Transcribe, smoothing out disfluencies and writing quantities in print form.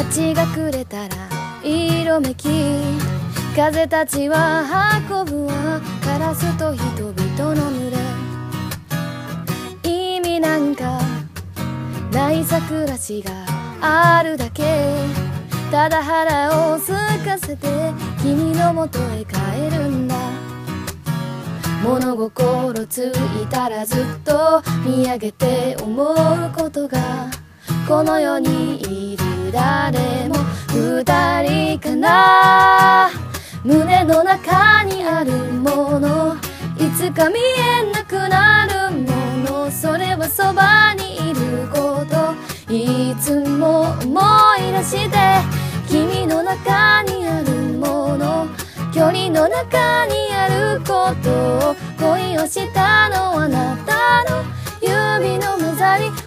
街が暮れたら色めき、風たちは運ぶわ、カラスと人々の群れ。意味なんかないさ暮らしがあるだけ、ただ腹を空かせて君の元へ帰るんだ。物心ついたらずっと見上げて思うことが、この世にいる誰も二人かな。胸の中にあるもの、いつか見えなくなるもの、それはそばにいること、いつも思い出して。君の中にあるもの、距離の中にあることを、恋をしたのあなたの指の混ざり